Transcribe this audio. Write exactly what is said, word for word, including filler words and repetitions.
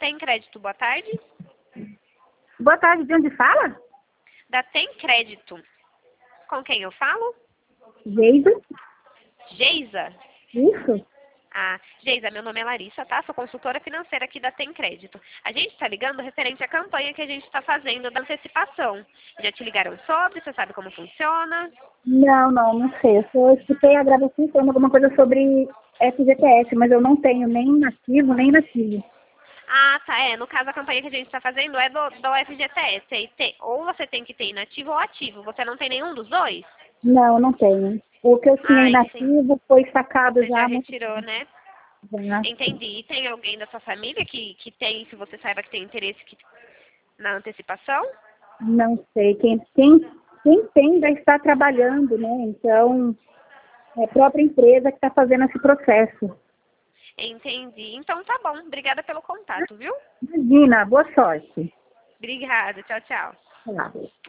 Tem Crédito, boa tarde. Boa tarde, de onde fala? Da Tem Crédito. Com quem eu falo? Geisa. Geisa? Isso? Ah, Geisa, meu nome é Larissa, tá? Sou consultora financeira aqui da Tem Crédito. A gente está ligando referente à campanha que a gente está fazendo da antecipação. Já te ligaram sobre? Você sabe como funciona? Não, não, não sei. Eu só escutei a gravação falando alguma coisa sobre F G T S, mas eu não tenho nem nativo, nem nativo. Ah, tá. É, no caso a campanha que a gente está fazendo é do, do F G T S. E tem- ou você tem que ter inativo ou ativo. Você não tem nenhum dos dois? Não, eu não tenho. O que eu tinha Ah, sim. inativo foi sacado Você já já há muito retirou, né? tempo, né? Entendi. E tem alguém da sua família que, que tem, se você saiba que tem interesse que- na antecipação? Não sei. Quem, quem, quem tem vai estar trabalhando, né? Então, é a própria empresa que está fazendo esse processo. Entendi. Então tá bom. Obrigada pelo contato, viu? Imagina, boa sorte. Obrigada. Tchau, tchau. Sei lá.